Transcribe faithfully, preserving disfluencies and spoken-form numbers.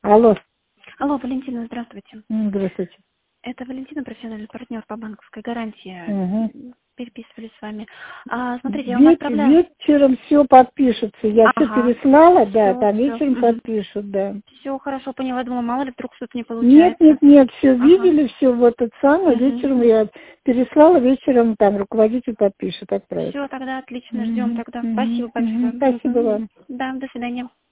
Алло. Алло, Валентина, здравствуйте. Здравствуйте. Это Валентина, профессиональный партнер по банковской гарантии. Угу. Переписывались с вами. А, смотрите, я вам Веч- отправляю... Вечером все подпишется. Я все Ага. переслала, да, Всё, там всё. вечером Мгм. подпишут, да. Все хорошо, поняла. Думала, мало ли вдруг что-то не Нет, получается. нет, нет, все Ага. видели, все вот это самое. Мгм. Вечером я переслала, вечером там руководитель подпишет, отправит. Все, тогда отлично, ждем Мгм, тогда. мгм, Спасибо мгм. большое. Спасибо Мгм. вам. Да, до свидания.